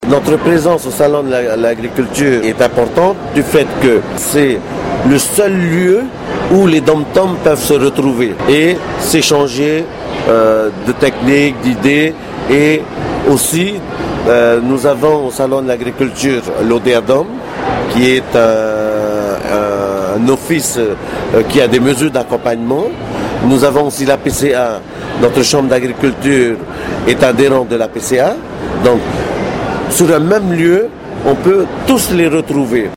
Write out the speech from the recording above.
Notre présence au Salon de l'Agriculture est importante du fait que c'est le seul lieu où les dom-toms peuvent se retrouver et s'échanger de techniques, d'idées. Et aussi, nous avons au Salon de l'Agriculture l'ODEADOM, qui est un office qui a des mesures d'accompagnement. Nous avons aussi la PCA. Notre chambre d'agriculture est adhérente de la PCA. Donc, sur un même lieu, on peut tous les retrouver.